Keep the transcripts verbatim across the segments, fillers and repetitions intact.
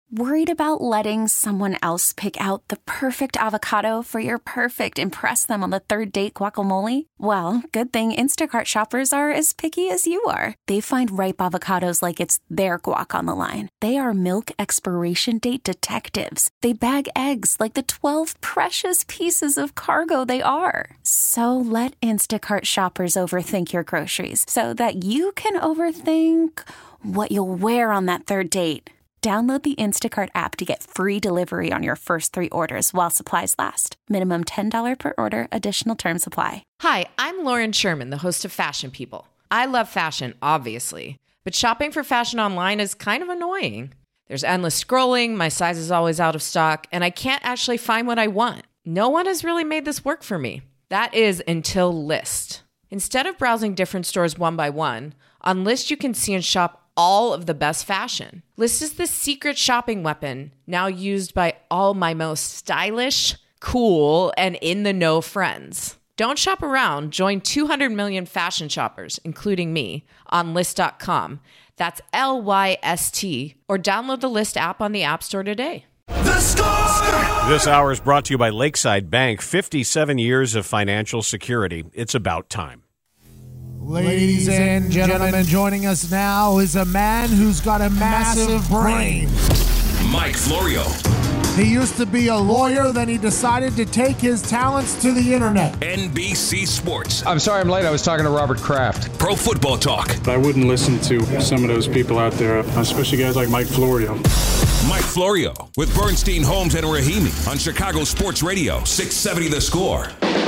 Worried about letting someone else pick out the perfect avocado for your perfect impress them on the third date guacamole? Well, good thing Instacart shoppers are as picky as you are. They find ripe avocados like it's their guac on the line. They are milk expiration date detectives. They bag eggs like the twelve precious pieces of cargo they are. So let Instacart shoppers overthink your groceries so that you can overthink what you'll wear on that third date. Download the Instacart app to get free delivery on your first three orders while supplies last. Minimum ten dollars per order. Additional terms apply. Hi, I'm Lauren Sherman, the host of Fashion People. I love fashion, obviously, but shopping for fashion online is kind of annoying. There's endless scrolling, my size is always out of stock, and I can't actually find what I want. No one has really made this work for me. That is until Lyst. Instead of browsing different stores one by one, on Lyst you can see and shop all of the best fashion. Lyst is the secret shopping weapon now used by all my most stylish, cool, and in-the-know friends. Don't shop around. Join two hundred million fashion shoppers, including me, on Lyst dot com. That's L Y S T. Or download the Lyst app on the App Store today. The Score! This hour is brought to you by Lakeside Bank. fifty-seven years of financial security. It's about time. Ladies and gentlemen, joining us now is a man who's got a massive brain. Mike Florio. He used to be a lawyer, then he decided to take his talents to the internet. N B C Sports. I'm sorry I'm late. I was talking to Robert Kraft. Pro Football Talk. I wouldn't listen to some of those people out there, especially guys like Mike Florio. Mike Florio with Bernstein, Holmes, and Rahimi on Chicago Sports Radio, six seventy The Score.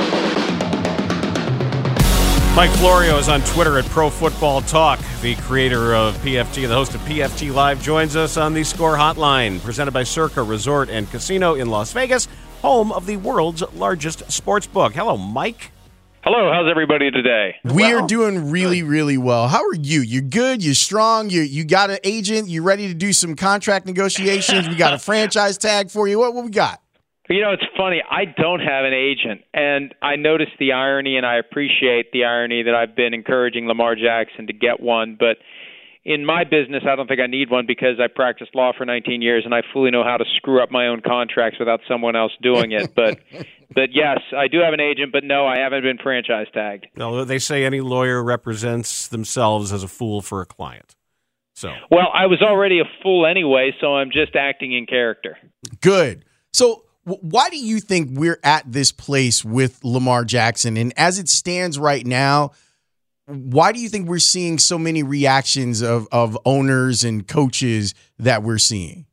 Mike Florio is on Twitter at Pro Football Talk. The creator of P F T, the host of P F T Live, joins us on the Score Hotline, presented by Circa Resort and Casino in Las Vegas, home of the world's largest sports book. Hello, Mike. Hello, how's everybody today? We well, are doing really, really well. How are you? You're good, you're strong, you you got an agent, you ready to do some contract negotiations, we got a franchise tag for you. What, what we got? You know, it's funny. I don't have an agent, and I notice the irony, and I appreciate the irony that I've been encouraging Lamar Jackson to get one. But in my business, I don't think I need one because I practiced law for nineteen years, and I fully know how to screw up my own contracts without someone else doing it. But, but yes, I do have an agent, but no, I haven't been franchise tagged. No, they say any lawyer represents themselves as a fool for a client. So, well, I was already a fool anyway, so I'm just acting in character. Good. So, why do you think we're at this place with Lamar Jackson? And as it stands right now, why do you think we're seeing so many reactions of, of owners and coaches that we're seeing?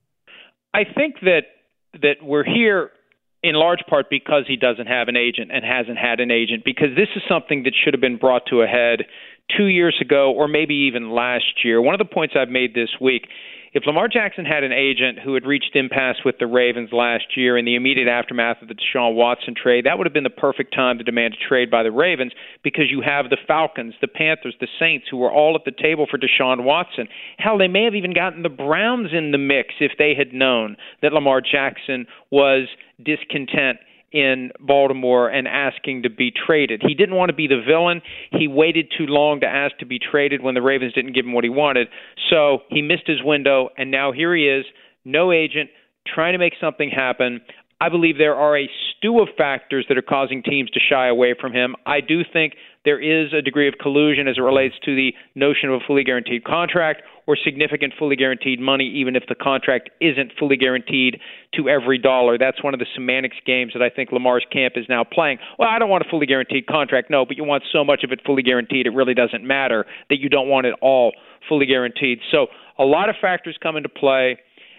I think that that we're here in large part because he doesn't have an agent and hasn't had an agent, because this is something that should have been brought to a head two years ago or maybe even last year. One of the points I've made this week, if Lamar Jackson had an agent who had reached impasse with the Ravens last year in the immediate aftermath of the Deshaun Watson trade, that would have been the perfect time to demand a trade by the Ravens, because you have the Falcons, the Panthers, the Saints, who were all at the table for Deshaun Watson. Hell, they may have even gotten the Browns in the mix if they had known that Lamar Jackson was discontent in Baltimore and asking to be traded. He didn't want to be the villain. He waited too long to ask to be traded when the Ravens didn't give him what he wanted. So he missed his window, and now here he is, no agent, trying to make something happen. I believe there are a stew of factors that are causing teams to shy away from him. I do think there is a degree of collusion as it relates to the notion of a fully guaranteed contract or significant fully guaranteed money, even if the contract isn't fully guaranteed to every dollar. That's one of the semantics games that I think Lamar's camp is now playing. Well, I don't want a fully guaranteed contract. No, but you want so much of it fully guaranteed, it really doesn't matter that you don't want it all fully guaranteed. So a lot of factors come into play,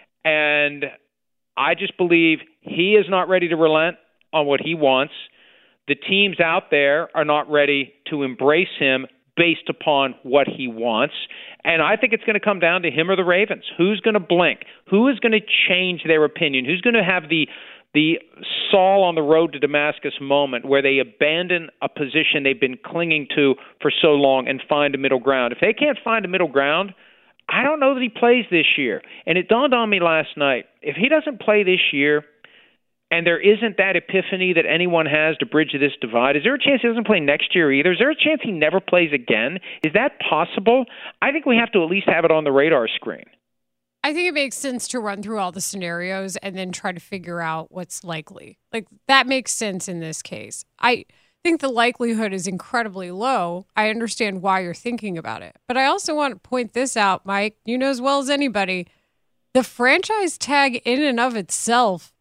and I just believe he is not ready to relent on what he wants. The teams out there are not ready to embrace him based upon what he wants. And I think it's going to come down to him or the Ravens. Who's going to blink? Who is going to change their opinion? Who's going to have the the Saul on the road to Damascus moment where they abandon a position they've been clinging to for so long and find a middle ground? If they can't find a middle ground, I don't know that he plays this year. And it dawned on me last night, if he doesn't play this year and there isn't that epiphany that anyone has to bridge this divide, is there a chance he doesn't play next year either? Is there a chance he never plays again? Is that possible? I think we have to at least have it on the radar screen. I think it makes sense to run through all the scenarios and then try to figure out what's likely. Like, that makes sense in this case. I think the likelihood is incredibly low. I understand why you're thinking about it. But I also want to point this out, Mike. You know as well as anybody, the franchise tag in and of itself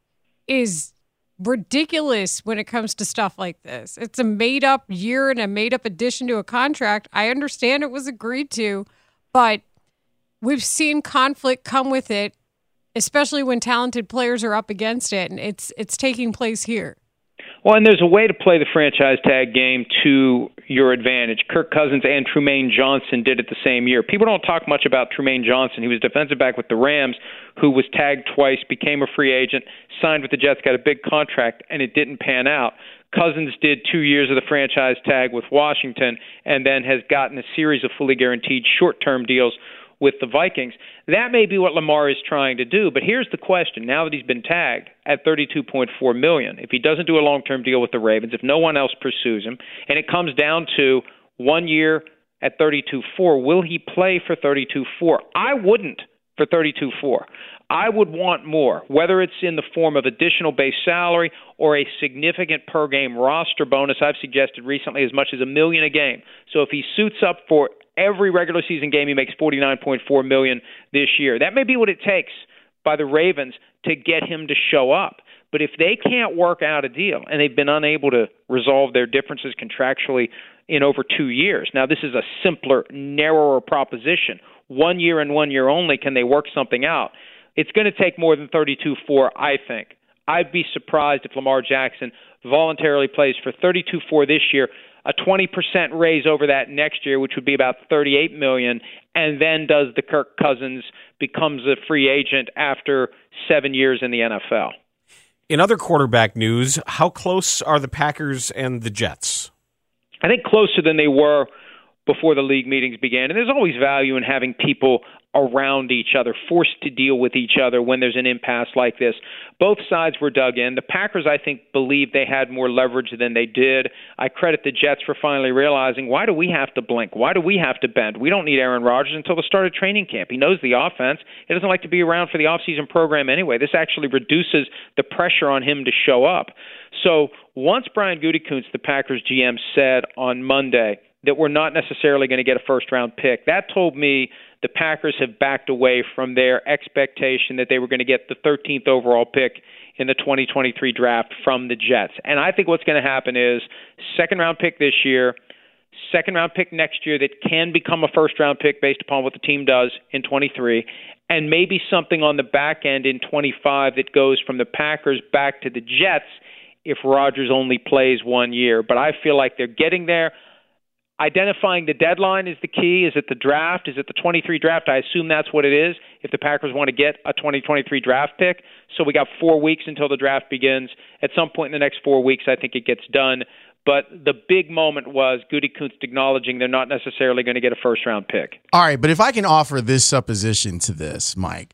is ridiculous when it comes to stuff like this. It's a made-up year and a made-up addition to a contract. I understand it was agreed to, but we've seen conflict come with it, especially when talented players are up against it, and it's it's taking place here. Well, and there's a way to play the franchise tag game to your advantage. Kirk Cousins and Trumaine Johnson did it the same year. People don't talk much about Trumaine Johnson. He was defensive back with the Rams, who was tagged twice, became a free agent, signed with the Jets, got a big contract, and it didn't pan out. Cousins did two years of the franchise tag with Washington and then has gotten a series of fully guaranteed short-term deals with the Vikings. That may be what Lamar is trying to do, but here's the question. Now that he's been tagged at thirty-two point four million dollars, if he doesn't do a long-term deal with the Ravens, if no one else pursues him, and it comes down to one year at thirty-two point four, will he play for thirty-two point four? I wouldn't for thirty-two point four. I would want more, whether it's in the form of additional base salary or a significant per-game roster bonus. I've suggested recently as much as a million a game. So if he suits up for every regular season game, he makes forty-nine point four million dollars this year. That may be what it takes by the Ravens to get him to show up. But if they can't work out a deal, and they've been unable to resolve their differences contractually in over two years, now this is a simpler, narrower proposition. One year and one year only can they work something out. It's going to take more than thirty-two point four, I think. I'd be surprised if Lamar Jackson voluntarily plays for thirty-two point four this year, a twenty percent raise over that next year, which would be about thirty-eight million dollars, and then does the Kirk Cousins, becomes a free agent after seven years in the N F L. In other quarterback news, how close are the Packers and the Jets? I think closer than they were before the league meetings began. And there's always value in having people around each other, forced to deal with each other when there's an impasse like this. Both sides were dug in. The Packers, I think, believed they had more leverage than they did. I credit the Jets for finally realizing, why do we have to blink? Why do we have to bend? We don't need Aaron Rodgers until the start of training camp. He knows the offense. He doesn't like to be around for the offseason program anyway. This actually reduces the pressure on him to show up. So once Brian Gutekunst, the Packers G M, said on Monday that we're not necessarily going to get a first-round pick, that told me the Packers have backed away from their expectation that they were going to get the thirteenth overall pick in the twenty twenty-three draft from the Jets. And I think what's going to happen is second-round pick this year, second-round pick next year that can become a first-round pick based upon what the team does in twenty-three, and maybe something on the back end in twenty-five that goes from the Packers back to the Jets if Rodgers only plays one year. But I feel like they're getting there. Identifying the deadline is the key. Is it the draft? Is it the twenty-three draft? I assume that's what it is if the Packers want to get a twenty twenty-three draft pick. So we got four weeks until the draft begins. At some point in the next four weeks, I think it gets done. But the big moment was Gutekunst acknowledging they're not necessarily going to get a first-round pick. All right, but if I can offer this supposition to this, Mike,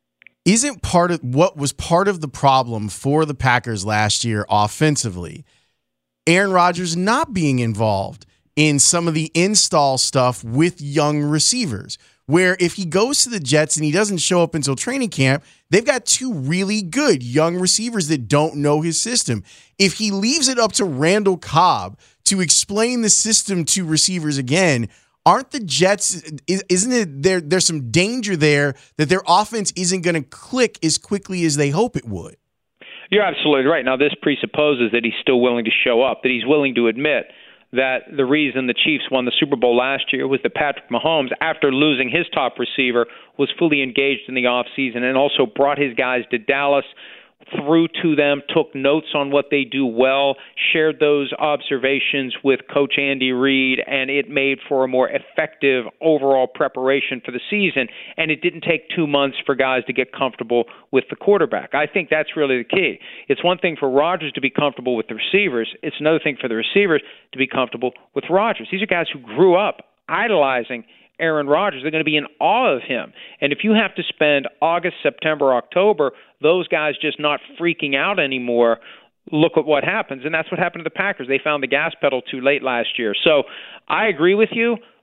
isn't part of what was part of the problem for the Packers last year offensively, Aaron Rodgers not being involved in some of the install stuff with young receivers, where if he goes to the Jets and he doesn't show up until training camp, they've got two really good young receivers that don't know his system. If he leaves it up to Randall Cobb to explain the system to receivers again, aren't the Jets, isn't it there? There's some danger there that their offense isn't going to click as quickly as they hope it would. You're absolutely right. Now, this presupposes that he's still willing to show up, that he's willing to admit that the reason the Chiefs won the Super Bowl last year was that Patrick Mahomes, after losing his top receiver, was fully engaged in the offseason and also brought his guys to Dallas, threw to them, took notes on what they do well, shared those observations with Coach Andy Reid, and it made for a more effective overall preparation for the season. And it didn't take two months for guys to get comfortable with the quarterback. I think that's really the key. It's one thing for Rodgers to be comfortable with the receivers. It's another thing for the receivers to be comfortable with Rodgers. These are guys who grew up idolizing Aaron Rodgers. They're going to be in awe of him. And if you have to spend August, September, October, those guys just not freaking out anymore, look at what happens. And that's what happened to the Packers. They found the gas pedal too late last year. So I agree with you,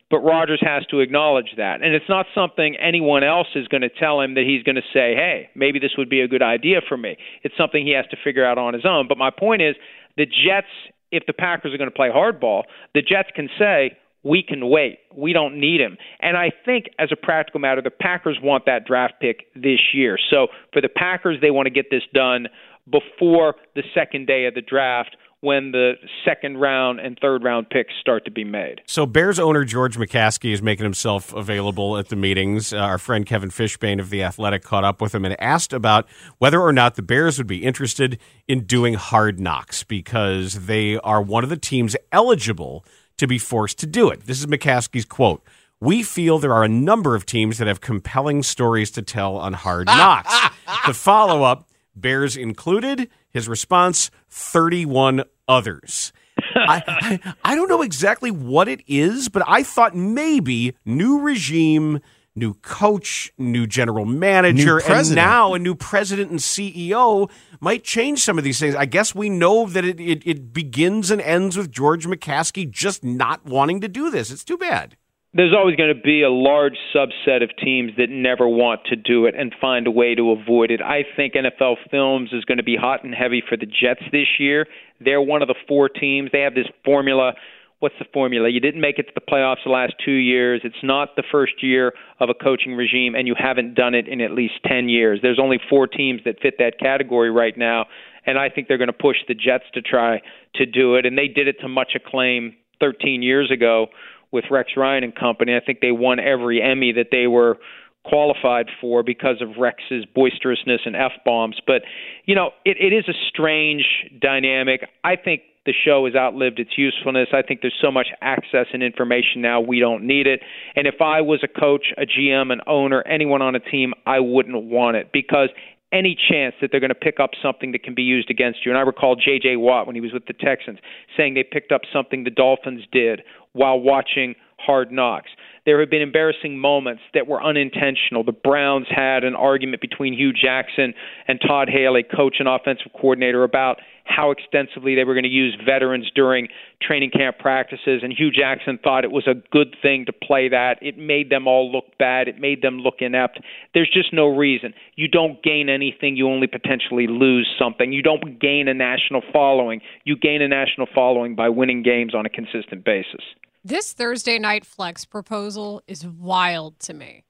but Rodgers has to acknowledge that. And it's not something anyone else is going to tell him that he's going to say, hey, maybe this would be a good idea for me. It's something he has to figure out on his own. But my point is, the Jets, if the Packers are going to play hardball, the Jets can say, we can wait. We don't need him. And I think as a practical matter, the Packers want that draft pick this year. So for the Packers, they want to get this done before the second day of the draft, when the second round and third round picks start to be made. So Bears owner George McCaskey is making himself available at the meetings. Uh, our friend Kevin Fishbane of The Athletic caught up with him and asked about whether or not the Bears would be interested in doing Hard Knocks, because they are one of the teams eligible to be forced to do it. This is McCaskey's quote. We feel there are a number of teams that have compelling stories to tell on Hard Knocks. The follow-up, Bears included. His response, thirty-one others. I, I, I don't know exactly what it is, but I thought maybe new regime, new coach, new general manager, New and now a new president and C E O might change some of these things. I guess we know that it, it, it begins and ends with George McCaskey just not wanting to do this. It's too bad. There's always going to be a large subset of teams that never want to do it and find a way to avoid it. I think N F L Films is going to be hot and heavy for the Jets this year. They're one of the four teams. They have this formula. What's the formula? You didn't make it to the playoffs the last two years. It's not the first year of a coaching regime, and you haven't done it in at least ten years. There's only four teams that fit that category right now, and I think they're going to push the Jets to try to do it, and they did it to much acclaim thirteen years ago with Rex Ryan and company. I think they won every Emmy that they were qualified for because of Rex's boisterousness and F-bombs. But, you know, it, it is a strange dynamic. I think the show has outlived its usefulness. I think there's so much access and information now, we don't need it. And if I was a coach, a G M, an owner, anyone on a team, I wouldn't want it, because any chance that they're going to pick up something that can be used against you. And I recall J J. Watt, when he was with the Texans, saying they picked up something the Dolphins did while watching Hard Knocks. There have been embarrassing moments that were unintentional. The Browns had an argument between Hugh Jackson and Todd Haley, coach and offensive coordinator, about how extensively they were going to use veterans during training camp practices, and Hugh Jackson thought it was a good thing to play that. It made them all look bad. It made them look inept. There's just no reason. You don't gain anything. You only potentially lose something. You don't gain a national following. You gain a national following by winning games on a consistent basis. This Thursday night flex proposal is wild to me.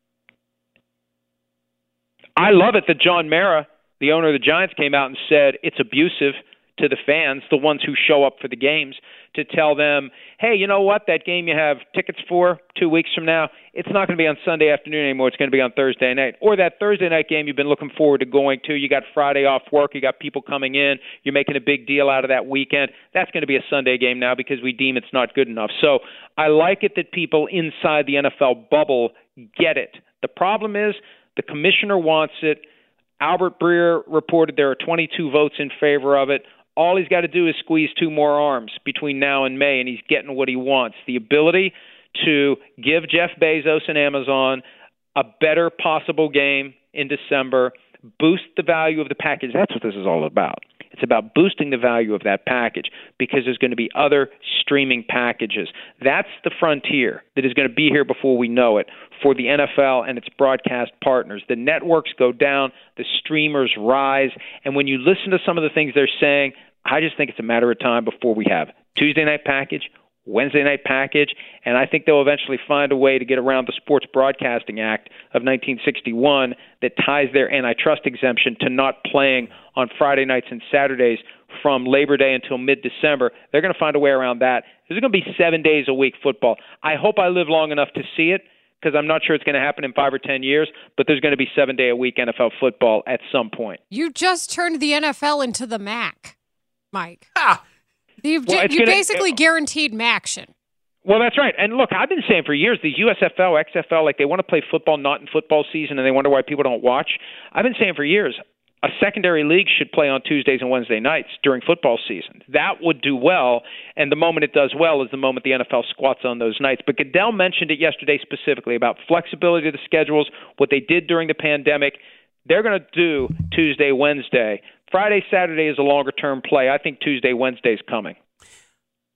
I love it that John Mara, the owner of the Giants, came out and said it's abusive to the fans, the ones who show up for the games, to tell them, hey, you know what, that game you have tickets for two weeks from now, it's not going to be on Sunday afternoon anymore. It's going to be on Thursday night. Or that Thursday night game you've been looking forward to going to. You got Friday off work. You got people coming in. You're making a big deal out of that weekend. That's going to be a Sunday game now because we deem it's not good enough. So I like it that people inside the N F L bubble get it. The problem is the commissioner wants it. Albert Breer reported there are twenty-two votes in favor of it. All he's got to do is squeeze two more arms between now and May, and he's getting what he wants. The ability to give Jeff Bezos and Amazon a better possible game in December, boost the value of the package. That's what this is all about. It's about boosting the value of that package because there's going to be other streaming packages. That's the frontier that is going to be here before we know it for the N F L and its broadcast partners. The networks go down, the streamers rise, and when you listen to some of the things they're saying, I just think it's a matter of time before we have Tuesday night package, Wednesday night package, and I think they'll eventually find a way to get around the Sports Broadcasting Act of nineteen sixty-one that ties their antitrust exemption to not playing on Friday nights and Saturdays from Labor Day until mid-December. They're going to find a way around that. There's going to be seven days a week football. I hope I live long enough to see it, because I'm not sure it's going to happen in five or ten years, but there's going to be seven-day-a-week N F L football at some point. You just turned the N F L into the M A C, Mike. Ah. You've Well, ju- it's you gonna- basically guaranteed Maction. Well, that's right. And look, I've been saying for years, these U S F L, X F L, like they want to play football not in football season, and they wonder why people don't watch. I've been saying for years, a secondary league should play on Tuesdays and Wednesday nights during football season. That would do well, and the moment it does well is the moment the N F L squats on those nights. But Goodell mentioned it yesterday specifically about flexibility of the schedules, what they did during the pandemic. They're going to do Tuesday, Wednesday. Friday, Saturday is a longer-term play. I think Tuesday, Wednesday is coming.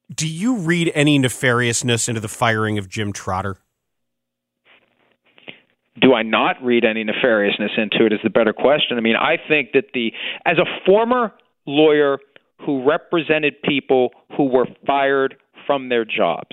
Do you read any nefariousness into the firing of Jim Trotter? Do I not read any nefariousness into it is the better question. I mean, I think that the as a former lawyer who represented people who were fired from their jobs,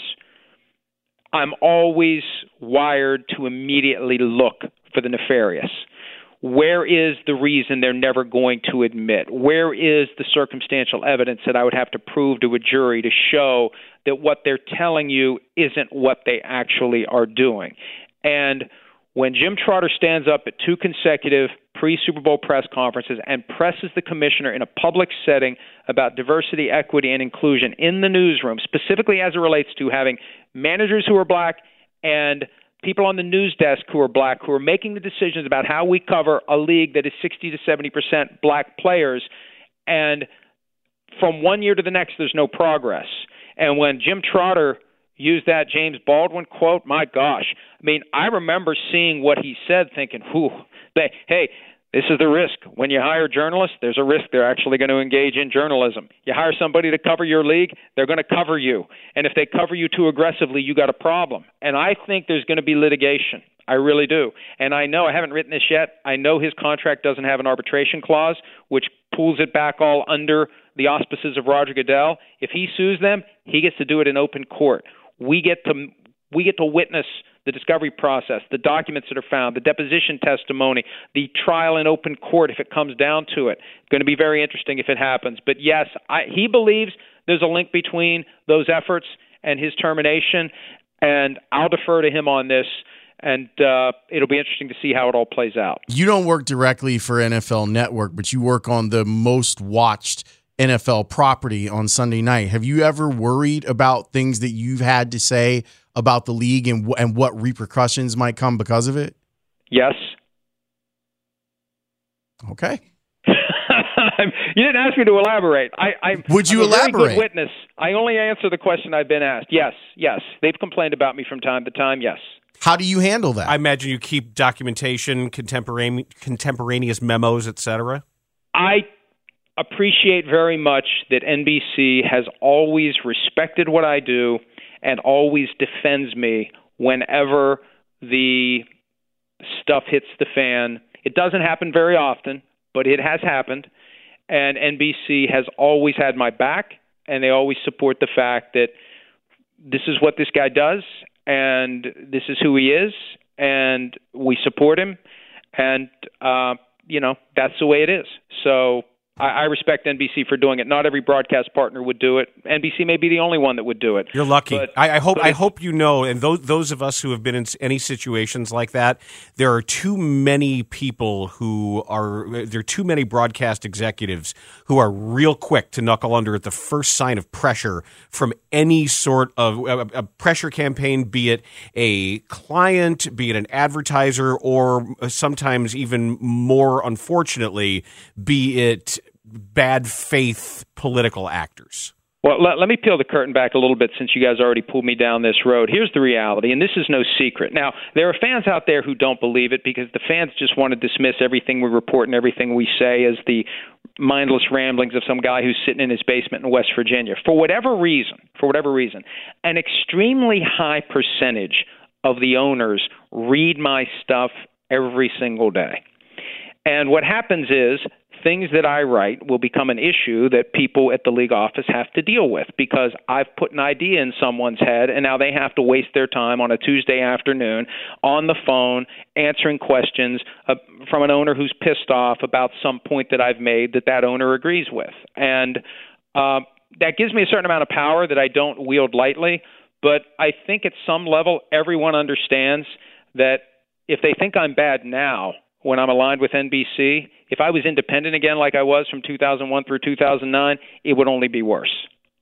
I'm always wired to immediately look for the nefarious. Where is the reason they're never going to admit? Where is the circumstantial evidence that I would have to prove to a jury to show that what they're telling you isn't what they actually are doing? And when Jim Trotter stands up at two consecutive pre-Super Bowl press conferences and presses the commissioner in a public setting about diversity, equity, and inclusion in the newsroom, specifically as it relates to having managers who are black and people on the news desk who are black who are making the decisions about how we cover a league that is sixty to seventy percent black players, and from one year to the next there's no progress. And when Jim Trotter used that James Baldwin quote, my gosh, I mean, I remember seeing what he said thinking, whew, they, hey, this is the risk. When you hire journalists, there's a risk they're actually going to engage in journalism. You hire somebody to cover your league, they're going to cover you. And if they cover you too aggressively, you got a problem. And I think there's going to be litigation. I really do. And I know, I haven't written this yet, I know his contract doesn't have an arbitration clause, which pulls it back all under the auspices of Roger Goodell. If he sues them, he gets to do it in open court. We get to we get to witness the discovery process, the documents that are found, the deposition testimony, the trial in open court if it comes down to it. It's going to be very interesting if it happens. But yes, I, he believes there's a link between those efforts and his termination, and I'll defer to him on this, and uh, it'll be interesting to see how it all plays out. You don't work directly for N F L Network, but you work on the most watched N F L property on Sunday night. Have you ever worried about things that you've had to say about the league and w- and what repercussions might come because of it? Yes. Okay. You didn't ask me to elaborate. I, I would you I'm a elaborate? Very good witness. I only answer the question I've been asked. Yes, yes. They've complained about me from time to time. Yes. How do you handle that? I imagine you keep documentation, contemporane- contemporaneous memos, et cetera. I appreciate very much that N B C has always respected what I do and always defends me whenever the stuff hits the fan. It doesn't happen very often, but it has happened. And N B C has always had my back, and they always support the fact that this is what this guy does, and this is who he is, and we support him. And, uh, you know, that's the way it is. So I, I respect N B C for doing it. Not every broadcast partner would do it. N B C may be the only one that would do it. You're lucky. But, I, I hope. I hope you know, and those those of us who have been in any situations like that, there are too many people who are. There are too many broadcast executives who are real quick to knuckle under at the first sign of pressure from any sort of a, a pressure campaign, be it a client, be it an advertiser, or sometimes even more unfortunately, be it bad faith political actors. Well, let, let me peel the curtain back a little bit since you guys already pulled me down this road. Here's the reality, and this is no secret. Now, there are fans out there who don't believe it because the fans just want to dismiss everything we report and everything we say as the mindless ramblings of some guy who's sitting in his basement in West Virginia. For whatever reason, for whatever reason, an extremely high percentage of the owners read my stuff every single day. And what happens is things that I write will become an issue that people at the league office have to deal with because I've put an idea in someone's head and now they have to waste their time on a Tuesday afternoon on the phone answering questions uh, from an owner who's pissed off about some point that I've made that that owner agrees with. And uh, that gives me a certain amount of power that I don't wield lightly, but I think at some level everyone understands that if they think I'm bad now, when I'm aligned with N B C, if I was independent again like I was from two thousand one through two thousand nine, it would only be worse.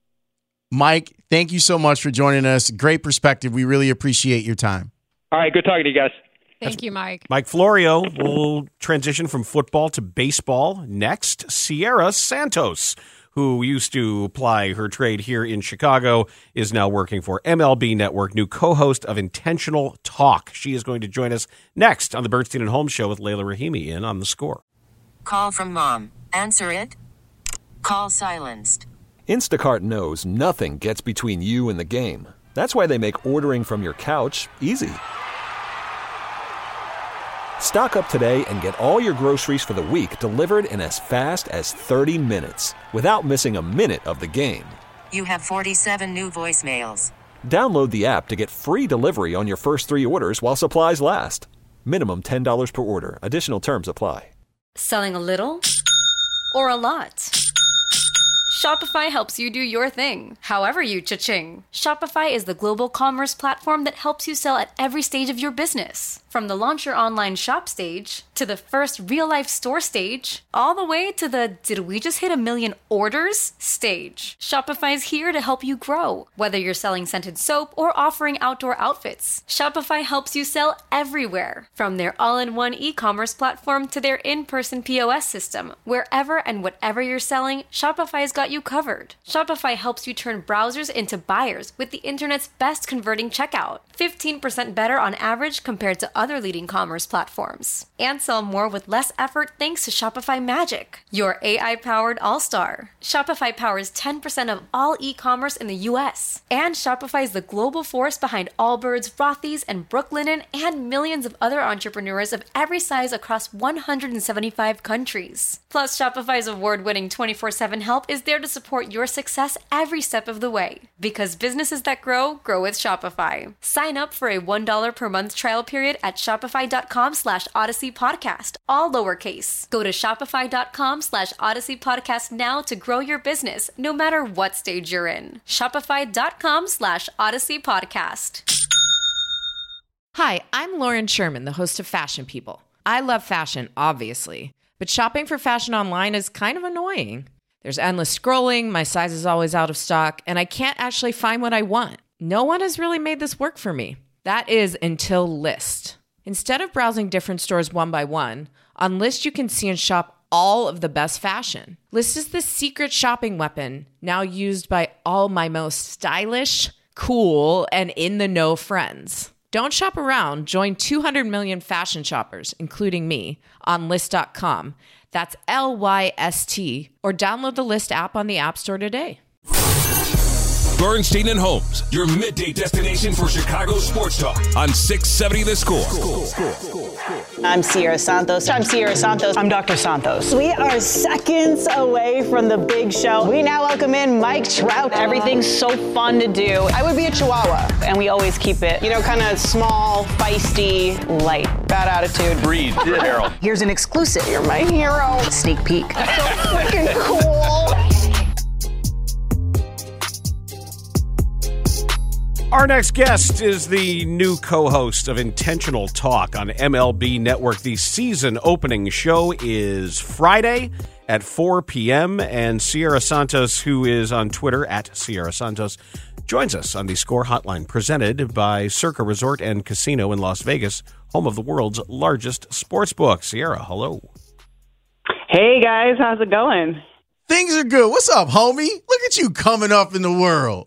Mike, thank you so much for joining us. Great perspective. We really appreciate your time. All right, good talking to you guys. Thank you, Mike. Mike Florio will transition from football to baseball. Next, Sierra Santos, who used to ply her trade here in Chicago, is now working for M L B Network, new co-host of Intentional Talk. She is going to join us next on the Bernstein and Holmes Show with Layla Rahimi in On the Score. Call from mom. Answer it. Call silenced. Instacart knows nothing gets between you and the game. That's why they make ordering from your couch easy. Stock up today and get all your groceries for the week delivered in as fast as thirty minutes without missing a minute of the game. You have forty-seven new voicemails. Download the app to get free delivery on your first three orders while supplies last. Minimum ten dollars per order. Additional terms apply. Selling a little or a lot? Shopify helps you do your thing, however you cha-ching. Shopify is the global commerce platform that helps you sell at every stage of your business. From the launch your online shop stage, to the first real-life store stage, all the way to the did we just hit a million orders stage. Shopify's here to help you grow. Whether you're selling scented soap or offering outdoor outfits, Shopify helps you sell everywhere. From their all-in-one e-commerce platform to their in-person P O S system, wherever and whatever you're selling, Shopify's got you covered. Shopify helps you turn browsers into buyers with the internet's best converting checkout. fifteen percent better on average compared to other leading commerce platforms. And sell more with less effort thanks to Shopify Magic, your A I-powered all-star. Shopify powers ten percent of all e-commerce in the U S. And Shopify is the global force behind Allbirds, Rothy's, and Brooklinen, and millions of other entrepreneurs of every size across one hundred seventy-five countries. Plus, Shopify's award-winning twenty-four seven help is there to support your success every step of the way. Because businesses that grow, grow with Shopify. Sign up for a one dollar per month trial period at shopify.com slash Odyssey Podcast, all lowercase. Go to shopify.com slash Odyssey Podcast now to grow your business, no matter what stage you're in. Shopify.com slash Odyssey Podcast. Hi, I'm Lauren Sherman, the host of Fashion People. I love fashion, obviously, but shopping for fashion online is kind of annoying. There's endless scrolling, my size is always out of stock, and I can't actually find what I want. No one has really made this work for me. That is until Lyst. Instead of browsing different stores one by one, on Lyst you can see and shop all of the best fashion. Lyst is the secret shopping weapon now used by all my most stylish, cool, and in-the-know friends. Don't shop around. Join two hundred million fashion shoppers, including me, on Lyst dot com. That's L Y S T, or download the Lyst app on the App Store today. Bernstein and Holmes, your midday destination for Chicago sports talk on six seventy The Score. I'm Sierra Santos. I'm Sierra Santos. I'm Doctor Santos. We are seconds away from the big show. We now welcome in Mike Trout. Everything's so fun to do. I would be a Chihuahua, and we always keep it, you know, kind of small, feisty, light. Bad attitude. Breed. Harold. Here's an exclusive. You're my hero. Sneak peek. So freaking cool. Our next guest is the new co-host of Intentional Talk on M L B Network. The season opening show is Friday at four p.m. and Sierra Santos, who is on Twitter at Sierra Santos, joins us on the Score Hotline, presented by Circa Resort and Casino in Las Vegas, home of the world's largest sports book. Sierra, hello. Hey, guys. How's it going? Things are good. What's up, homie? Look at you coming up in the world.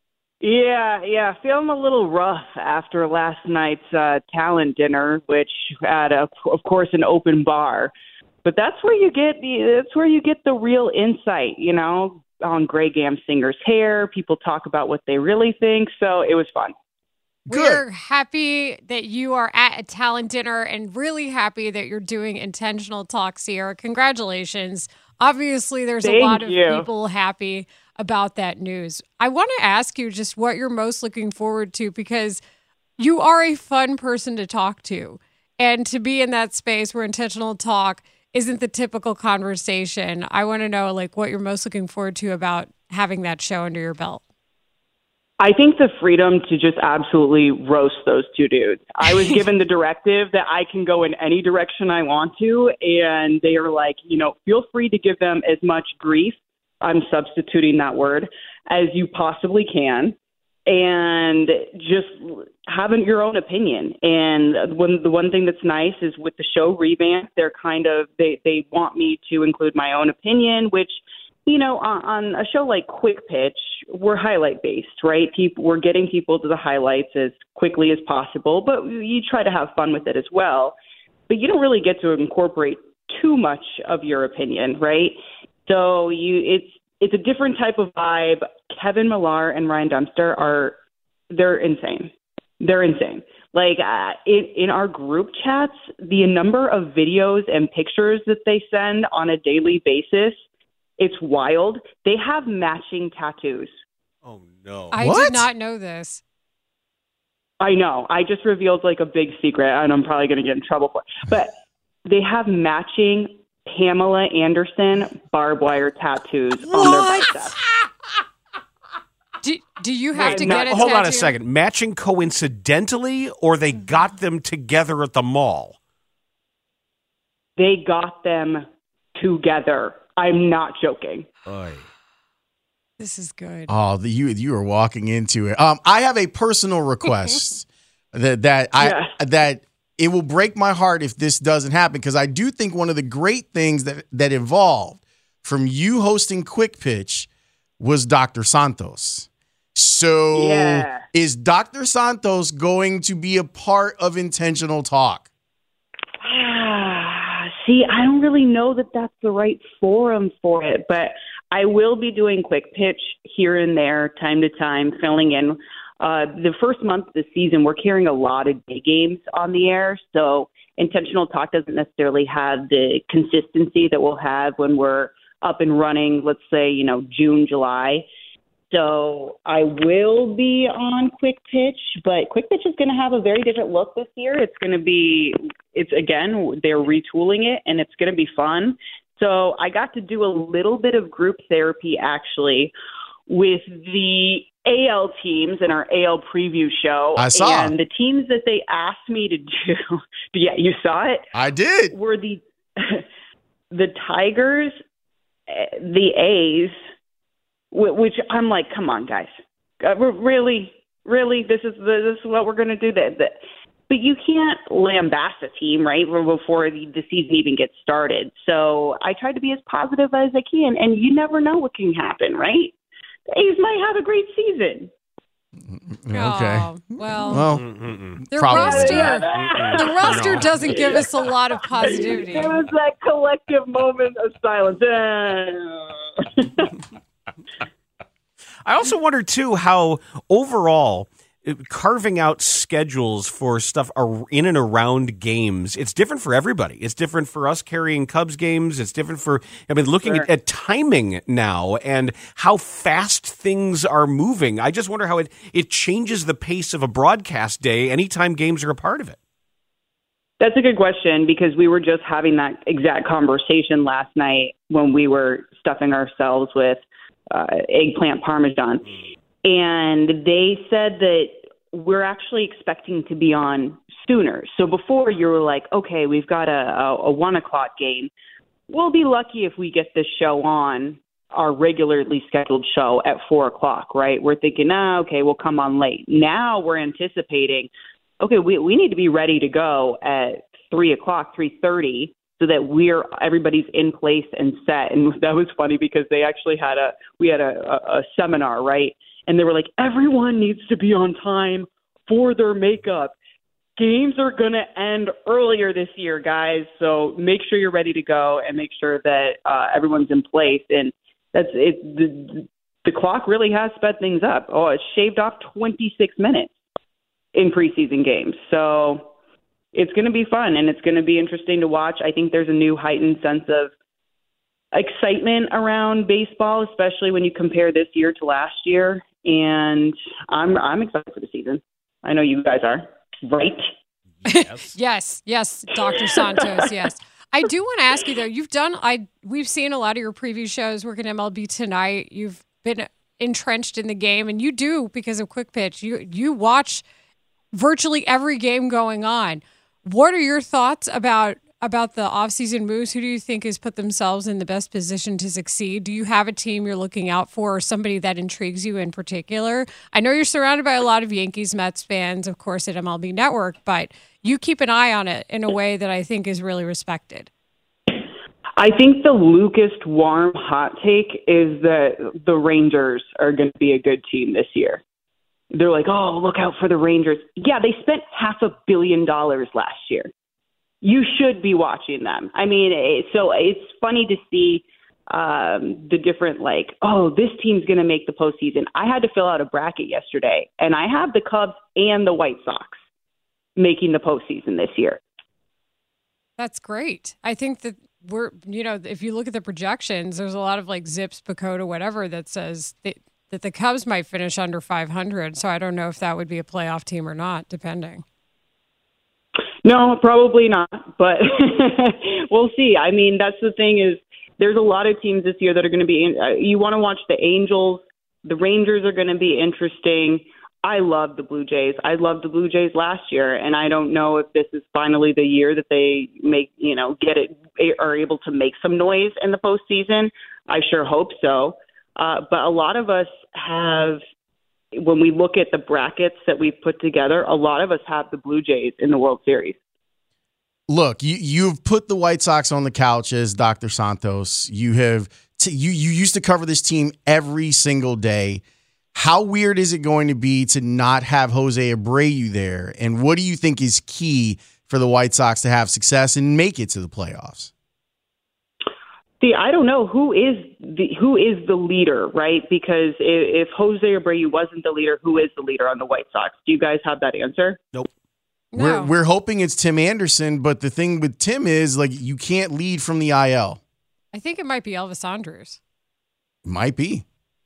Yeah, yeah, feeling a little rough after last night's uh, talent dinner, which had, a, of course, an open bar. But that's where you get the that's where you get the real insight, you know, on Greg Amsinger's hair. People talk about what they really think, so it was fun. We're happy that you are at a talent dinner and really happy that you're doing Intentional Talk, Sierra. Congratulations. Obviously, there's Thank a lot of you. people happy about that news. I want to ask you just what you're most looking forward to, because you are a fun person to talk to, and to be in that space where Intentional Talk isn't the typical conversation. I want to know like what you're most looking forward to about having that show under your belt. I think the freedom to just absolutely roast those two dudes. I was given the directive that I can go in any direction I want to, and they are like, you know, feel free to give them as much grief, I'm substituting that word, as you possibly can, and just having your own opinion. And one, the one thing that's nice is with the show revamp, they're kind of, they, they want me to include my own opinion, which, you know, on, on a show like Quick Pitch, we're highlight based, right? People, we're getting people to the highlights as quickly as possible, but you try to have fun with it as well. But you don't really get to incorporate too much of your opinion, right? So you, it's it's a different type of vibe. Kevin Millar and Ryan Dempster are, they're insane. They're insane. Like uh, in, in our group chats, the number of videos and pictures that they send on a daily basis, it's wild. They have matching tattoos. Oh, no. I What? did not know this. I know. I just revealed like a big secret, and I'm probably going to get in trouble for it. But they have matching Pamela Anderson barbed wire tattoos on their biceps. Do, do you have Wait, to no, get a hold tattoo? on a second. Matching coincidentally, or they got them together at the mall? They got them together. I'm not joking. Oy. This is good. Oh, the, you you are walking into it. Um, I have a personal request that that I Yeah. that it will break my heart if this doesn't happen, because I do think one of the great things that that evolved from you hosting Quick Pitch was Doctor Santos. So Yeah. is Doctor Santos going to be a part of Intentional Talk? See, I don't really know that that's the right forum for it, but I will be doing Quick Pitch here and there, time to time, filling in. Uh, the first month of the season, we're carrying a lot of day games on the air, so Intentional Talk doesn't necessarily have the consistency that we'll have when we're up and running, let's say, you know, June, July. So I will be on Quick Pitch, but Quick Pitch is going to have a very different look this year. It's going to be, it's again, they're retooling it, and it's going to be fun. So I got to do a little bit of group therapy, actually, with the A L teams in our A L preview show. I saw. And the teams that they asked me to do, yeah, you saw it? I did. Were the the Tigers, the A's, which I'm like, come on, guys, uh, we're really, really, this is the, this is what we're going to do. That, that, but you can't lambast a team, right, before the, the season even gets started. So I tried to be as positive as I can, and you never know what can happen, right? The A's might have a great season. Okay. Oh, well, Well, their probably. roster, the roster doesn't give us a lot of positivity. It was that collective moment of silence. I also wonder, too, how overall uh, carving out schedules for stuff ar- in and around games, it's different for everybody. It's different for us carrying Cubs games. It's different for, I mean, looking Sure. at, at timing now and how fast things are moving. I just wonder how it, it changes the pace of a broadcast day anytime games are a part of it. That's a good question, because we were just having that exact conversation last night when we were stuffing ourselves with uh, eggplant parmesan. And they said that we're actually expecting to be on sooner. So before, you were like, okay, we've got a, a, a one o'clock game. We'll be lucky if we get this show on, our regularly scheduled show, at four o'clock, right? We're thinking, ah, okay, we'll come on late. Now we're anticipating, okay, we we need to be ready to go at three o'clock, three thirty, so that we're everybody's in place and set. And that was funny because they actually had a we had a, a, a seminar, right? And they were like, everyone needs to be on time for their makeup. Games are going to end earlier this year, guys. So make sure you're ready to go and make sure that uh, everyone's in place. And that's it. The, the clock really has sped things up. Oh, it shaved off twenty-six minutes in preseason games. So it's going to be fun, and it's going to be interesting to watch. I think there's a new heightened sense of excitement around baseball, especially when you compare this year to last year. And I'm I'm excited for the season. I know you guys are, right? Yes, yes, yes, Doctor Santos, yes. I do want to ask you though. You've done. I we've seen a lot of your preview shows. Working M L B Tonight. You've been entrenched in the game, and you do because of Quick Pitch. You you watch virtually every game going on. What are your thoughts about about the offseason moves? Who do you think has put themselves in the best position to succeed? Do you have a team you're looking out for, or somebody that intrigues you in particular? I know you're surrounded by a lot of Yankees, Mets fans, of course, at M L B Network, but you keep an eye on it in a way that I think is really respected. I think the Lucas Warm hot take is that the Rangers are going to be a good team this year. They're like, oh, look out for the Rangers. Yeah, they spent half a billion dollars last year. You should be watching them. I mean, so it's funny to see um, the different, like, oh, this team's going to make the postseason. I had to fill out a bracket yesterday, and I have the Cubs and the White Sox making the postseason this year. That's great. I think that we're, you know, if you look at the projections, there's a lot of like Zips, Pacoda, whatever that says that, that the Cubs might finish under five hundred. So I don't know if that would be a playoff team or not, depending. No, probably not, but we'll see. I mean, that's the thing is there's a lot of teams this year that are going to be in, uh, you want to watch the Angels. The Rangers are going to be interesting. I love the Blue Jays. I loved the Blue Jays last year, and I don't know if this is finally the year that they make, you know, get it, are able to make some noise in the postseason. I sure hope so. Uh, but a lot of us have, when we look at the brackets that we've put together, a lot of us have the Blue Jays in the World Series. Look, you, you've put the White Sox on the couch as Doctor Santos. You have t- you you used to cover this team every single day. How weird is it going to be to not have Jose Abreu there? And what do you think is key for the White Sox to have success and make it to the playoffs? See, I don't know who is the who is the leader, right? Because if, if Jose Abreu wasn't the leader, who is the leader on the White Sox? Do you guys have that answer? Nope. No. We're we're hoping it's Tim Anderson, but the thing with Tim is like you can't lead from the I L. I think it might be Elvis Andrus. Might be.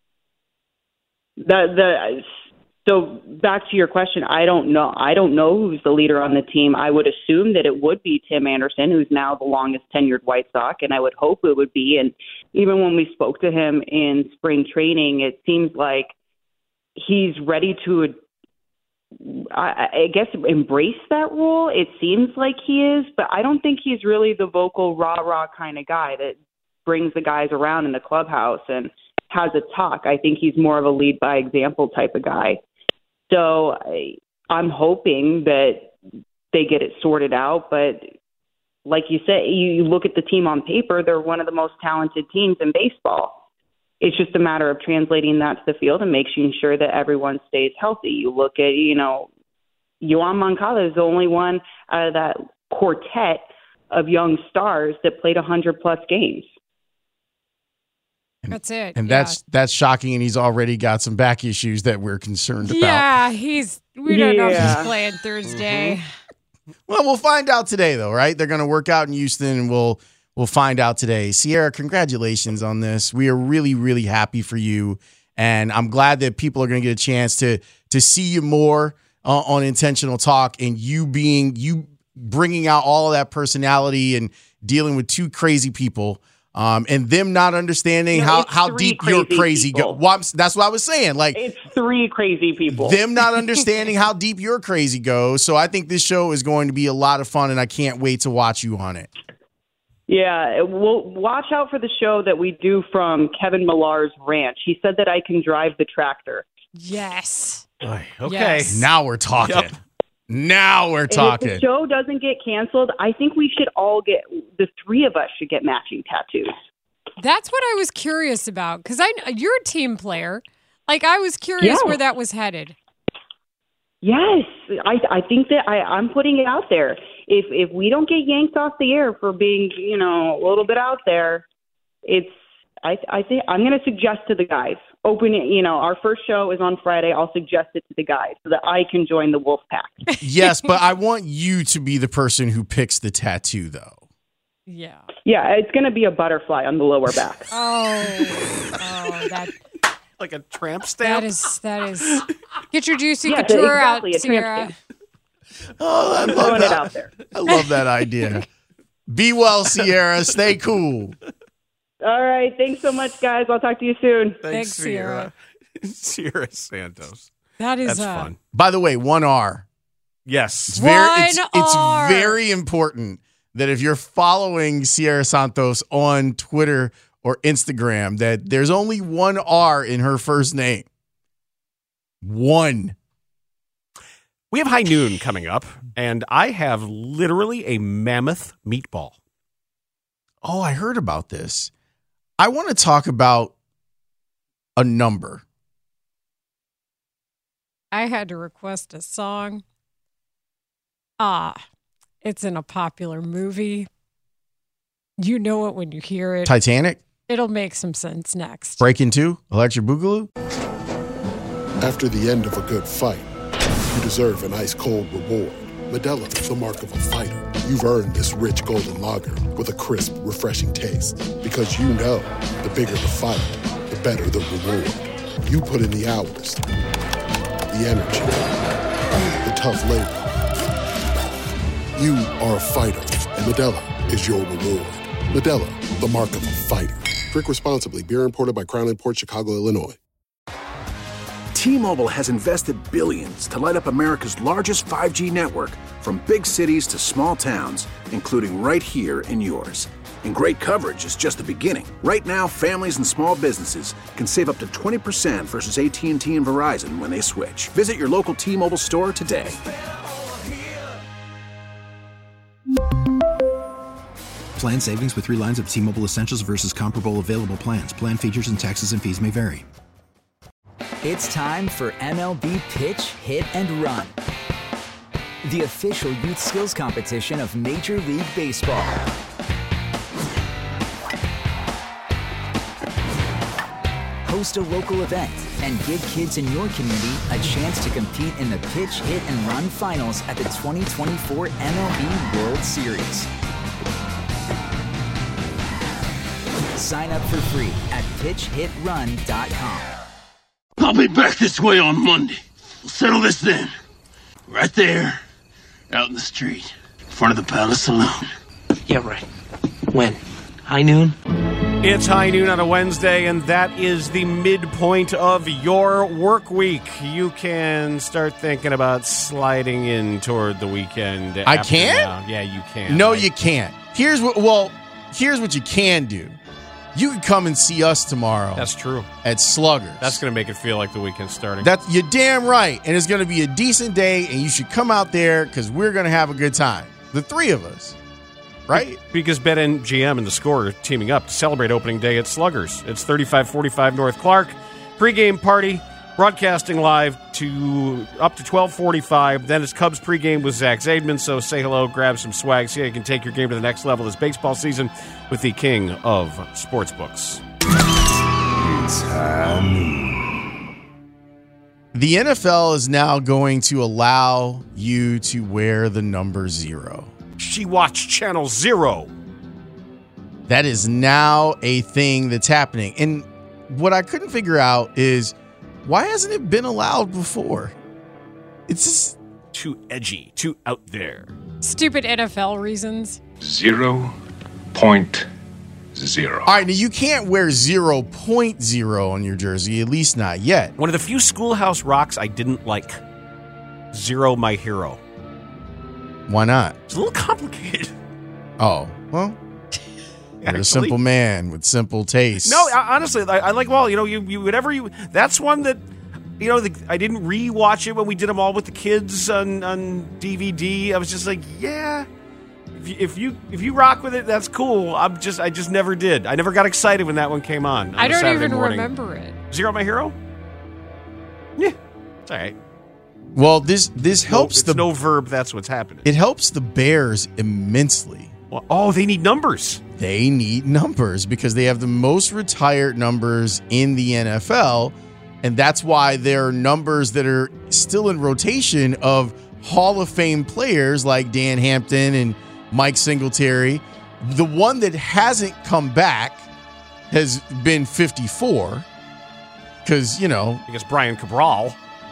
The the so back to your question, I don't know. I don't know who's the leader on the team. I would assume that it would be Tim Anderson, who's now the longest tenured White Sox, and I would hope it would be. And even when we spoke to him in spring training, it seems like he's ready to, I, I guess, embrace that role. It seems like he is, but I don't think he's really the vocal rah rah kind of guy that brings the guys around in the clubhouse and has a talk. I think he's more of a lead by example type of guy. So I, I'm hoping that they get it sorted out. But like you said, you, you look at the team on paper, they're one of the most talented teams in baseball. It's just a matter of translating that to the field and making sure that everyone stays healthy. You look at, you know, Yoan Moncada is the only one out of that quartet of young stars that played one hundred plus games. That's it. And yeah. that's that's shocking, and he's already got some back issues that we're concerned about. Yeah, he's. We don't know if Yeah. he's playing Thursday. Well, we'll find out today, though, right? They're going to work out in Houston, and we'll we'll find out today. Sierra, congratulations on this. We are really, really happy for you, and I'm glad that people are going to get a chance to to see you more uh, on Intentional Talk, and you being you bringing out all of that personality and dealing with two crazy people. Um, and them not understanding No, how, it's how three deep your crazy crazy go. people. Well, I'm- that's what I was saying. Like It's three crazy people. them not understanding how deep your crazy goes. So I think this show is going to be a lot of fun, and I can't wait to watch you on it. Yeah, we'll watch out for the show that we do from Kevin Millar's ranch. He said that I can drive the tractor. Yes. Okay. Yes. Now we're talking. Yep. Now we're And if talking. the show doesn't get canceled, I think we should all get, the three of us should get matching tattoos. That's what I was curious about because I you're a team player. Like I was curious Yeah. where that was headed. Yes, I I think that I, I'm putting it out there. If if we don't get yanked off the air for being, you know, a little bit out there, it's I I think I'm going to suggest to the guys. Open it, you know, our first show is on Friday. I'll suggest it to the guys so that I can join the wolf pack. Yes, but I want you to be the person who picks the tattoo, though. Yeah. Yeah, it's going to be a butterfly on the lower back. Oh, oh, that Like a tramp stamp? that is that is. Get your juicy Yes, couture exactly, out, a tramp Sierra. Oh, I love Throwing it that. out there. I love that idea. Be well, Sierra. Stay cool. All right, thanks so much, guys. I'll talk to you soon. Thanks, Sierra. Sierra Santos. That is That's uh, fun. By the way, one R. Yes. It's very, it's, One it's R. very important that if you're following Sierra Santos on Twitter or Instagram, that there's only one R in her first name. One. We have High Noon coming up, and I have literally a mammoth meatball. Oh, I heard about this. I want to talk about a number. I had to request a song. Ah, it's in a popular movie. You know it when you hear it. Titanic? It'll make some sense next. Breaking Two, Electric Boogaloo. After the end of a good fight, you deserve an ice-cold reward. Modelo, the mark of a fighter. You've earned this rich golden lager with a crisp, refreshing taste. Because you know, the bigger the fight, the better the reward. You put in the hours, the energy, the tough labor. You are a fighter, and Modelo is your reward. Modelo, the mark of a fighter. Drink responsibly. Beer imported by Crown Imports, Chicago, Illinois. T-Mobile has invested billions to light up America's largest five G network, from big cities to small towns, including right here in yours. And great coverage is just the beginning. Right now, families and small businesses can save up to twenty percent versus A T and T and Verizon when they switch. Visit your local T-Mobile store today. Plan savings with three lines of T-Mobile Essentials versus comparable available plans. Plan features and taxes and fees may vary. It's time for M L B Pitch, Hit, and Run, the official youth skills competition of Major League Baseball. Host a local event and give kids in your community a chance to compete in the Pitch, Hit, and Run finals at the twenty twenty-four M L B World Series. Sign up for free at pitch hit run dot com. I'll be back this way on Monday. We'll settle this then. Right there, out in the street, in front of the Palace Saloon. Yeah, right. When? High noon? It's high noon on a Wednesday, and that is the midpoint of your work week. You can start thinking about sliding in toward the weekend. I can't? Now. Yeah, you can. No, right? you can't. Here's what, well, here's what you can do. You can come and see us tomorrow. That's true. At Sluggers. That's going to make it feel like the weekend's starting. That's, you're damn right. And it's going to be a decent day, and you should come out there because we're going to have a good time. The three of us. Right? Because Bet M G M and the Score are teaming up to celebrate opening day at Sluggers. It's thirty-five forty-five North Clark. Pre-game party, broadcasting live to up to twelve forty-five. Then it's Cubs pregame with Zach Zaidman. So say hello, grab some swag. See how you can take your game to the next level this baseball season with the king of sportsbooks. It's high noon. The N F L is now going to allow you to wear the number zero. She watched Channel Zero. That is now a thing that's happening. And what I couldn't figure out is, why hasn't it been allowed before? It's just too edgy, too out there. Stupid N F L reasons. Zero point zero. All right, now you can't wear zero point zero on your jersey, at least not yet. One of the few Schoolhouse Rocks I didn't like. Zero My Hero. Why not? It's a little complicated. Oh, well, you're a simple man with simple tastes. No, I, honestly, I, I like, well, you know, you, you whatever you, that's one that, you know, the, I didn't rewatch it when we did them all with the kids on, on D V D. I was just like, yeah, if you, if you if you rock with it, that's cool. I'm just, I just never did. I never got excited when that one came on. on I don't Saturday even morning. remember it. Zero My Hero? Yeah, it's all right. Well, this this helps no, it's the no verb. That's what's happening. It helps the Bears immensely. Well, oh, they need numbers. They need numbers because they have the most retired numbers in the N F L, and that's why there are numbers that are still in rotation of Hall of Fame players like Dan Hampton and Mike Singletary. The one that hasn't come back has been fifty-four because, you know, because Brian Cabral.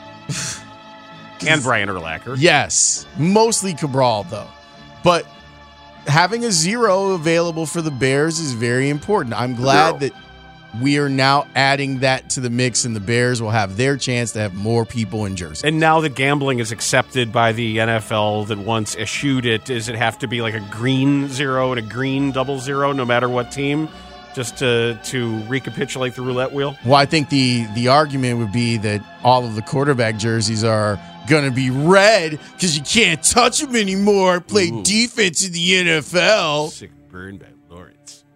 And Brian Urlacher. Yes. Mostly Cabral, though. But having a zero available for the Bears is very important. I'm glad zero. that we are now adding that to the mix, and the Bears will have their chance to have more people in jerseys. And now that gambling is accepted by the N F L that once eschewed it, does it have to be like a green zero and a green double zero no matter what team? Just to to recapitulate the roulette wheel? Well, I think the, the argument would be that all of the quarterback jerseys are going to be red because you can't touch them anymore. Play Ooh. defense in the N F L. Sick burn by Lawrence.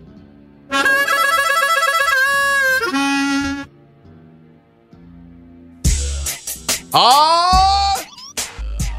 Oh!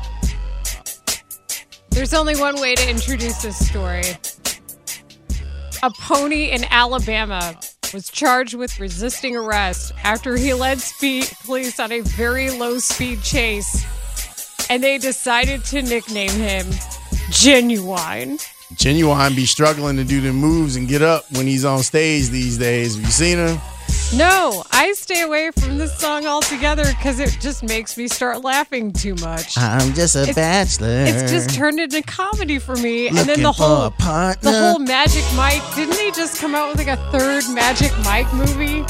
There's only one way to introduce this story. a pony in Alabama was charged with resisting arrest after he led speed police on a very low-speed chase, and they decided to nickname him Genuine. Genuine be struggling to do the moves and get up when he's on stage these days. Have you seen him? No, I stay away from this song altogether because it just makes me start laughing too much. I'm just a it's, bachelor. It's just turned into comedy for me. Looking and then the whole partner. the whole Magic Mike. Didn't they just come out with like a third Magic Mike movie?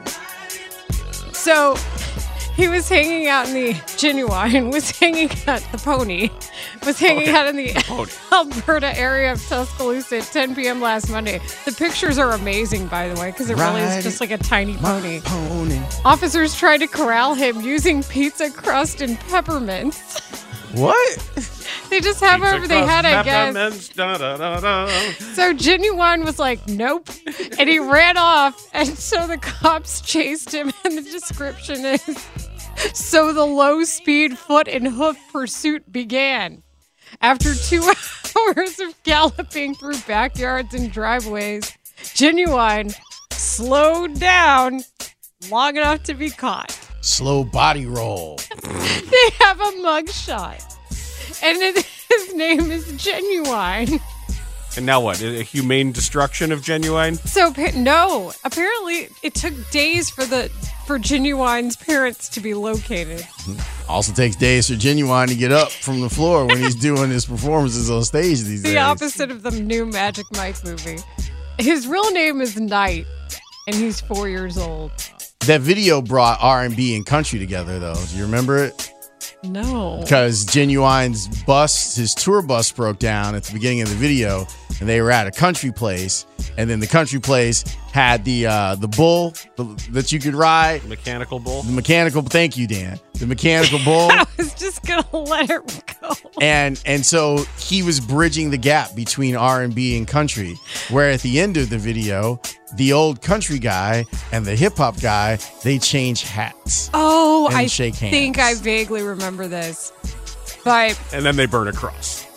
So he was hanging out in the Genuine was hanging out the pony was hanging out in the Alberta area of Tuscaloosa at ten p.m. last Monday. The pictures are amazing, by the way, because it really is just like a tiny pony. pony. Officers tried to corral him using pizza crust and peppermints. What? They just have Pizza whatever they crust, had, I guess. peppermints, da, da, da, da. So Genuine was like, nope. And he ran off. And so the cops chased him. And the description is, so the low-speed foot and hoof pursuit began. After two hours of galloping through backyards and driveways, Genuine slowed down long enough to be caught. Slow body roll. They have a mugshot. And it, his name is Genuine. And now what? A humane destruction of Genuine? So, no. Apparently, it took days for the for Genuine's parents to be located. Also takes days for Genuine to get up from the floor when he's doing his performances on stage these the days. The opposite of the new Magic Mike movie. His real name is Knight, and he's four years old. That video brought R and B and country together, though. Do you remember it? No. Because Genuine's bus, his tour bus broke down at the beginning of the video, and they were at a country place, and then the country place had the uh, the bull the, that you could ride. The mechanical bull? The mechanical, thank you, Dan. The mechanical bull. I was just going to let it go. And and so he was bridging the gap between R and B and country, where at the end of the video, the old country guy and the hip hop guy, they change hats. Oh, and I shake hands. think I vaguely remember this. But and then they burn a cross.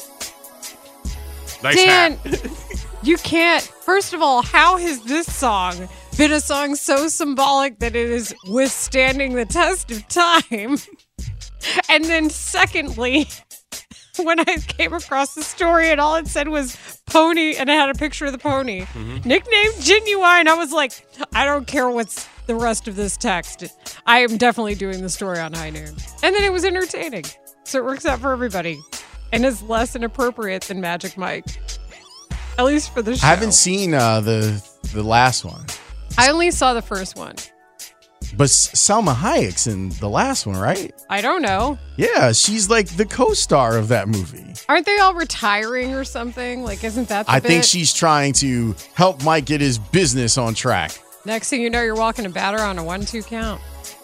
Nice Dan, hat. You can't. First of all, how has this song been a song so symbolic that it is withstanding the test of time? And then secondly, when I came across the story and all it said was pony and it had a picture of the pony, mm-hmm. nicknamed Genuine, I was like, I don't care what's the rest of this text. I am definitely doing the story on High Noon. And then it was entertaining. So it works out for everybody. And is less inappropriate than Magic Mike. At least for the show. I haven't seen uh, the the last one. I only saw the first one. But Salma Hayek's in the last one, right? I don't know. Yeah, she's like the co-star of that movie. Aren't they all retiring or something? Like, isn't that the I bit? think she's trying to help Mike get his business on track. Next thing you know, you're walking a batter on a one two count.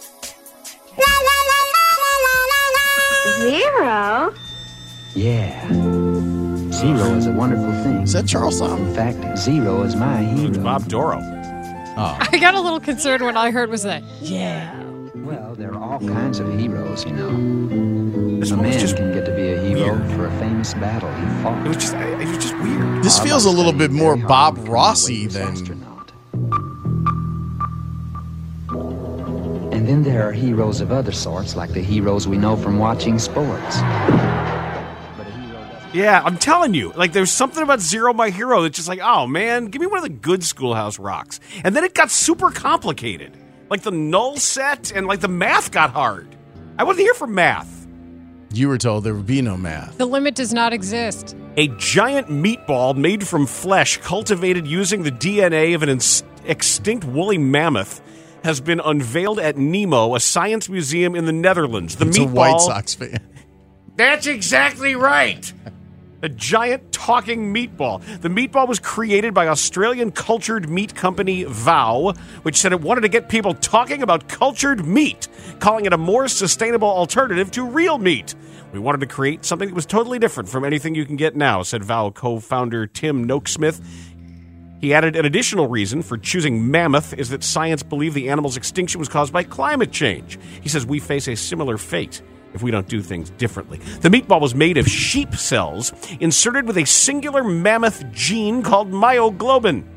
Zero? Yeah. Zero is a wonderful thing. Is that Charles Simon? In fact, Zero is my hero. It's Bob Doro. Oh. I got a little concerned when all I heard was that, yeah. Well, there are all kinds of heroes, you know. This a one was man just can get to be a hero weird. for a famous battle he fought. It was just, it was just weird. This feels a little bit more Bob Rossi than... And then there are heroes of other sorts, like the heroes we know from watching sports. Yeah, I'm telling you. Like, there's something about Zero My Hero that's just like, oh, man, give me one of the good Schoolhouse Rocks. And then it got super complicated. Like, the null set and, like, the math got hard. I wasn't here for math. You were told there would be no math. The limit does not exist. A giant meatball made from flesh cultivated using the D N A of an ins- extinct woolly mammoth has been unveiled at Nemo, a science museum in the Netherlands. The it's meatball, a White Sox fan. That's exactly right. A giant talking meatball. The meatball was created by Australian cultured meat company Vow, which said it wanted to get people talking about cultured meat, calling it a more sustainable alternative to real meat. We wanted to create something that was totally different from anything you can get now, said Vow co-founder Tim Noakesmith. He added an additional reason for choosing mammoth is that science believed the animal's extinction was caused by climate change. He says we face a similar fate if we don't do things differently. The meatball was made of sheep cells inserted with a singular mammoth gene called myoglobin.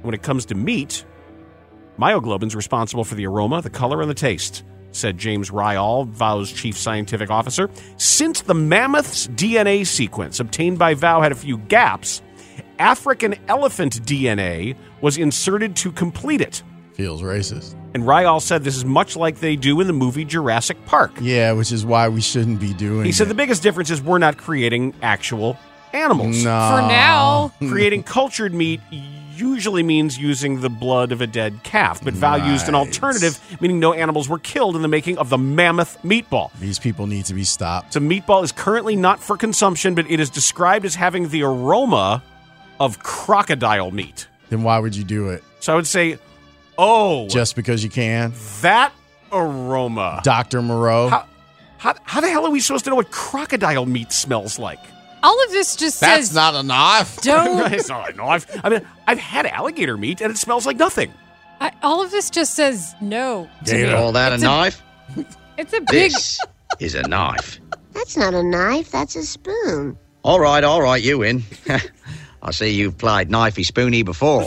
When it comes to meat, myoglobin's responsible for the aroma, the color, and the taste, said James Ryall, Vow's chief scientific officer. Since the mammoth's D N A sequence obtained by Vow had a few gaps, African elephant D N A was inserted to complete it. Feels racist. And Ryall said this is much like they do in the movie Jurassic Park. Yeah, which is why we shouldn't be doing He said it. the biggest difference is we're not creating actual animals. No. For now. Creating cultured meat usually means using the blood of a dead calf, but Val used an Right. alternative, meaning no animals were killed in the making of the mammoth meatball. These people need to be stopped. The meatball is currently not for consumption, but it is described as having the aroma of crocodile meat. Then why would you do it? So I would say, oh, Just because you can? that aroma. Doctor Moreau? How, how, how the hell are we supposed to know what crocodile meat smells like? All of this just That's says not a knife. don't. It's not a knife. I mean, I've had alligator meat, and it smells like nothing. I, all of this just says no. To me. Call that a It's knife? It's a big. This is a knife. That's not a knife, that's a spoon. All right, all right, you win. I see you've played knifey spoony before.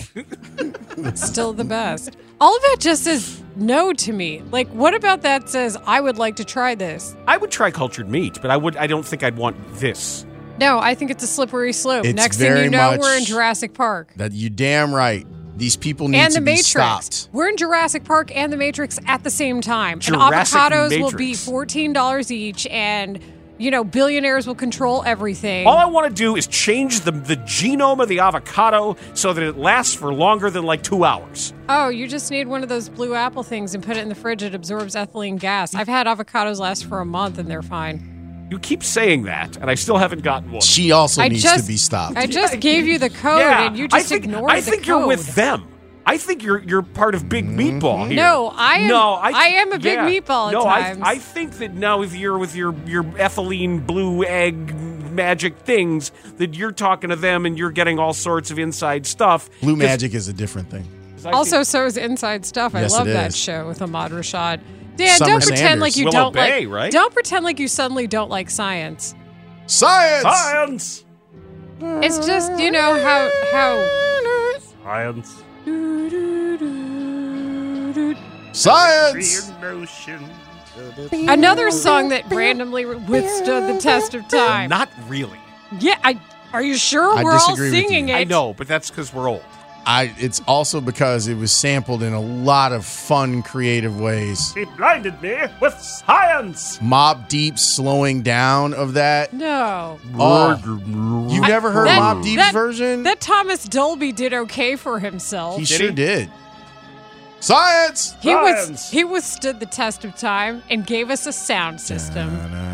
Still the best. All of that just says no to me. Like, what about that says I would like to try this? I would try cultured meat, but I would. I don't think I'd want this. No, I think it's a slippery slope. It's Next thing very you know, much- we're in Jurassic Park. That you damn right. These people need And to the be Matrix. stopped. We're in Jurassic Park and the Matrix at the same time. Jurassic and avocados will be Matrix. fourteen dollars each, and, you know, billionaires will control everything. All I want to do is change the the genome of the avocado so that it lasts for longer than like two hours. Oh, you just need one of those blue apple things and put it in the fridge. It absorbs ethylene gas. I've had avocados last for a month, and they're fine. You keep saying that, and I still haven't gotten one. She also I needs just- to be stopped. I just gave you the code, Yeah, and you just I think, ignored I the think code. you're with them. I think you're you're part of Big Meatball here. No, I am- No, I, I am a Big yeah. Meatball at no, times. I, I think that now if you're with your your ethylene blue egg magic things, that you're talking to them and you're getting all sorts of inside stuff. Blue 'Cause- Magic is a different thing. Also, so is Inside Stuff. I Yes, love it that is. show with Ahmad Rashad. Dan, Summer don't pretend Sanders. like you Willow don't Bay, like. right? Don't pretend like you suddenly don't like science. Science! Science! It's just you know how how Science. Science! another song that randomly withstood the test of time. Not really. Yeah, I. Are you sure I we're all disagree with singing you. it? I know, but that's because we're old. I. It's also because it was sampled in a lot of fun, creative ways. He blinded me with science. Mobb Deep's slowing down of that. No. Oh, you've never heard That- Mobb Deep's that- version? That Thomas Dolby did okay for himself. he sure did. Science! He was Science. he withstood the test of time and gave us a sound system.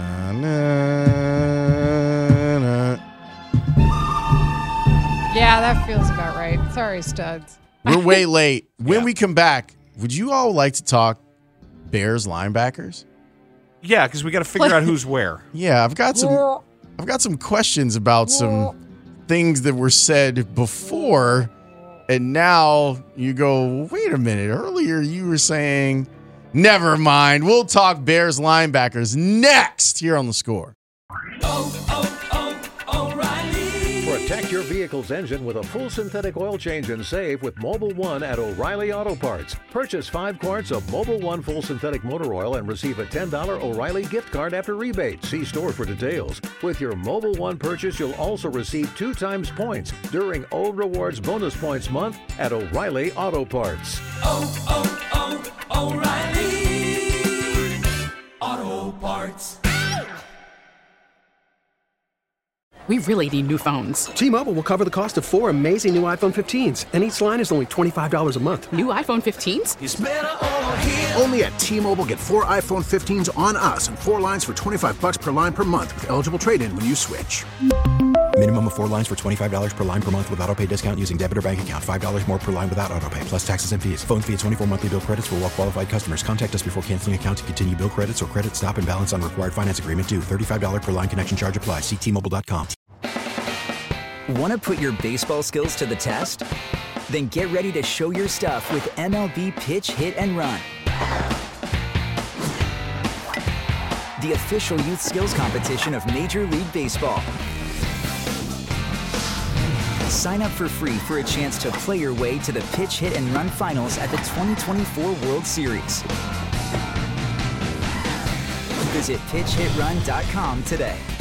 Yeah, that feels about right. Sorry, studs. We're way late. When we come back, would you all like to talk Bears linebackers? Yeah, because we got to figure out who's where. Yeah, I've got some. I've got some questions about some things that were said before, and now you go. Wait a minute. Earlier you were saying, never mind. We'll talk Bears linebackers next here on The Score. Protect your vehicle's engine with a full synthetic oil change and save with Mobile One at O'Reilly Auto Parts. Purchase five quarts of Mobile One full synthetic motor oil and receive a ten dollars O'Reilly gift card after rebate. See store for details. With your Mobile One purchase, you'll also receive two times points during O Rewards Bonus Points Month at O'Reilly Auto Parts. Oh, oh, oh, O'Reilly Auto Parts. We really need new phones. T-Mobile will cover the cost of four amazing new iPhone fifteens, and each line is only twenty-five dollars a month. New iPhone fifteens? It's better over here. Only at T-Mobile, get four iPhone fifteens on us and four lines for twenty-five bucks per line per month with eligible trade-in when you switch. Minimum of four lines for twenty-five dollars per line per month with autopay discount using debit or bank account. five dollars more per line without autopay, plus taxes and fees. Phone fee at twenty-four monthly bill credits for well-qualified customers. Contact us before canceling account to continue bill credits or credit stop and balance on required finance agreement due. thirty-five dollars per line connection charge applies. See T Mobile dot com. Want to put your baseball skills to the test? Then get ready to show your stuff with M L B Pitch Hit and Run. The official youth skills competition of Major League Baseball. Sign up for free for a chance to play your way to the Pitch Hit and Run Finals at the twenty twenty-four World Series. Visit pitch hit run dot com today.